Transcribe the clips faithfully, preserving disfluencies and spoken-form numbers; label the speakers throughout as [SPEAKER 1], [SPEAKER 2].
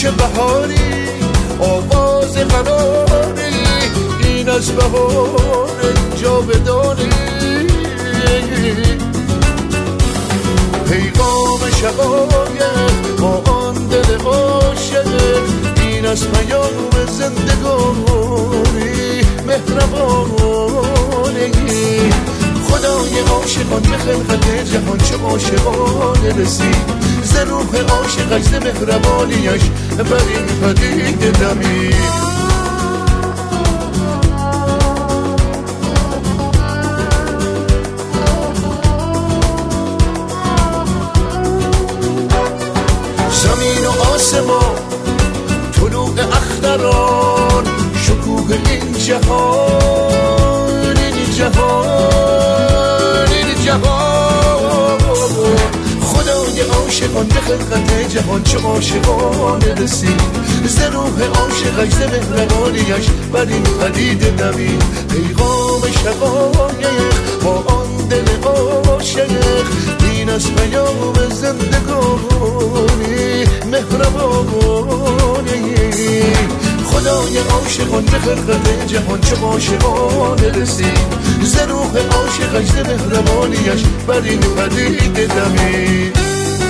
[SPEAKER 1] چه بهاری آواز قراری، این از بهار جاودانی. پیغام شقایق با آن دل عاشق، این از پیام زندگانی مهربانی. خدای عاشقان به خلقت جهان چه عاشقانه رسید، ز روح عاشقش ز مهربانیش بر این پدیده دمید. زمین و آسمان، طلوع اختران، شکوه این جهان، این جهان، این جهان. خدای عاشقان به خلقت جهان چه عاشقانه رسید، ز روح عاشقش ز مهربانیش بر این پدیده دمید. پیغام شقایق با آن دل عاشق، این از پیام زندگانی مهربانی. خدای عاشقان به خلقت جهان چه عاشقانه رسید، ز روح عاشقش ز مهربانیش بر این پدیده دمید.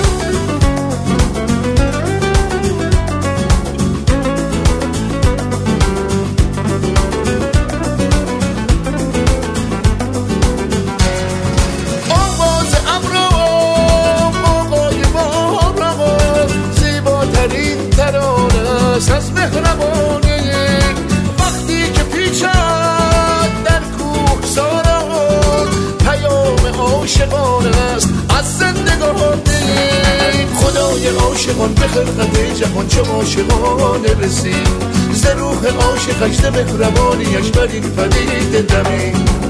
[SPEAKER 1] از مهربانی وقتی که پیچد در کوه ساران، پیام عاشقان است از زندگانی. خدای عاشقان به خلقت جهان چه عاشقانه رسید، ز روح عاشقش ز مهربانیش بر این پدیده دمید.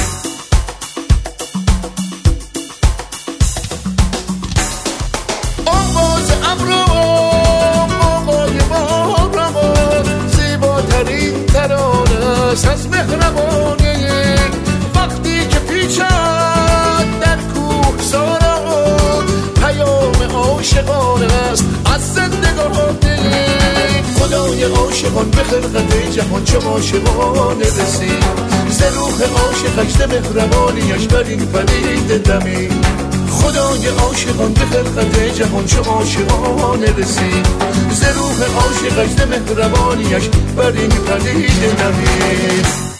[SPEAKER 1] آواز ابرو از مهربانی وقتی که پیچد در کوه ساران، پیام عاشقان است از زندگانی. خدای عاشقان به خلقت جهان چه عاشقانه رسید، ز روح عاشقش ز مهربانیش بر این پدیده دمید. خدای عاشقان به خلقت جهان چه عاشقانه رسید، ز روح عاشقش ز مهربانیش بر این پدیده دمید.